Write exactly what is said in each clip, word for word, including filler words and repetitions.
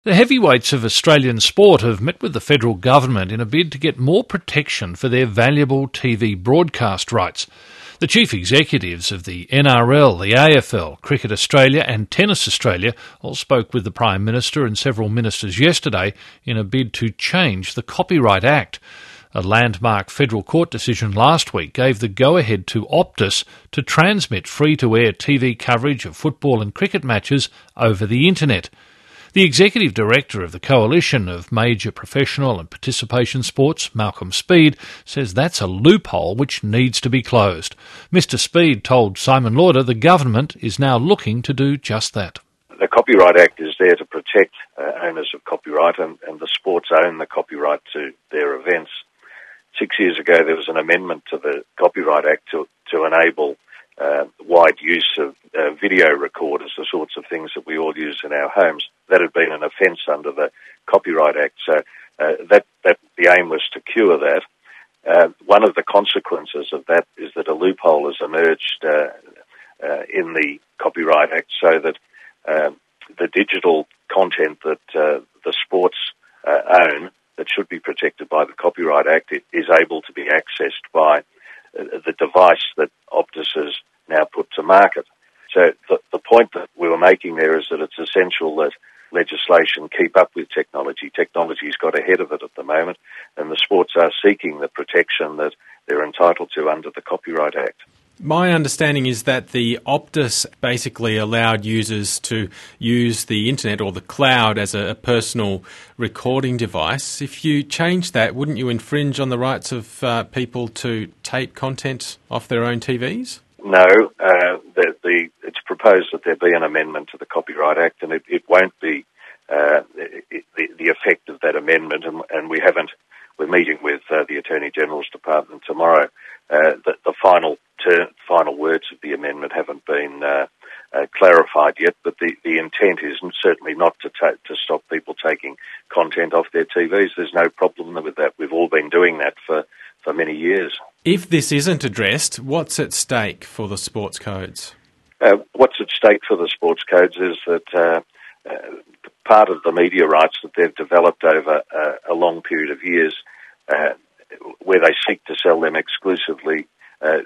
The heavyweights of Australian sport have met with the federal government in a bid to get more protection for their valuable T V broadcast rights. The chief executives of the N R L, the A F L, Cricket Australia and Tennis Australia all spoke with the Prime Minister and several ministers yesterday in a bid to change the Copyright Act. A landmark federal court decision last week gave the go-ahead to Optus to transmit free-to-air T V coverage of football and cricket matches over the internet. The Executive Director of the Coalition of Major Professional and Participation Sports, Malcolm Speed, says that's a loophole which needs to be closed. Mister Speed told Simon Lauder the government is now looking to do just that. The Copyright Act is there to protect uh, owners of copyright, and, and the sports own the copyright to their events. Six years ago there was an amendment to the Copyright Act to, to enable Uh, wide use of uh, video recorders, the sorts of things that we all use in our homes. That had been an offence under the Copyright Act, so uh, that, that the aim was to cure that. Uh, one of the consequences of that is that a loophole has emerged uh, uh, in the Copyright Act so that uh, the digital content that uh, the sports uh, own that should be protected by the Copyright Act is able to be accessed by uh, the device that Optus has now put to market. So the, the point that we were making there is that it's essential that legislation keep up with technology. Technology's got ahead of it at the moment, and the sports are seeking the protection that they're entitled to under the Copyright Act. My understanding is that the Optus basically allowed users to use the internet or the cloud as a, a personal recording device. If you change that, wouldn't you infringe on the rights of uh, people to tape content off their own T Vs? No, uh, the, the, it's proposed that there be an amendment to the Copyright Act, and it, it won't be uh, it, the, the effect of that amendment, and, and we haven't. We're meeting with uh, the Attorney General's Department tomorrow. Uh, the, the final ter- final words of the amendment haven't been uh, uh, clarified yet, but the, the intent is certainly not to ta- to stop people taking content off their T Vs. There's no problem with that. We've all been doing that for, for many years. If this isn't addressed, what's at stake for the sports codes? Uh, what's at stake for the sports codes is that uh, uh, part of the media rights that they've developed over uh, a long period of years, uh, where they seek to sell them exclusively uh,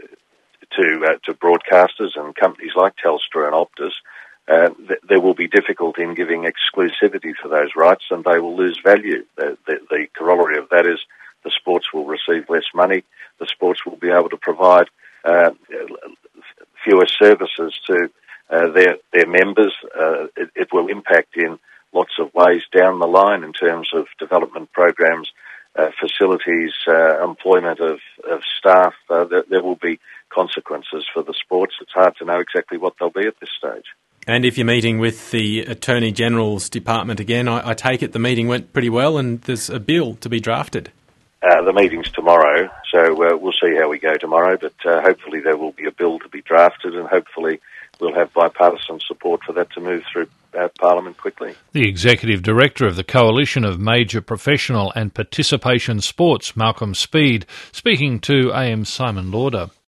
to uh, to broadcasters and companies like Telstra and Optus, uh, th- there will be difficulty in giving exclusivity for those rights, and they will lose value. The, the, the corollary of that is the sports will receive less money. The sports will be able to provide uh, fewer services to uh, their their members. Uh, it, it will impact in lots of ways down the line in terms of development programs, uh, facilities, uh, employment of, of staff. Uh, there, there will be consequences for the sports. It's hard to know exactly what they'll be at this stage. And if you're meeting with the Attorney General's Department again, I, I take it the meeting went pretty well and there's a bill to be drafted. Uh, the meeting's tomorrow, so uh, we'll see how we go tomorrow, but uh, hopefully there will be a bill to be drafted, and hopefully we'll have bipartisan support for that to move through uh, Parliament quickly. The Executive Director of the Coalition of Major Professional and Participation Sports, Malcolm Speed, speaking to A M Simon Lauder.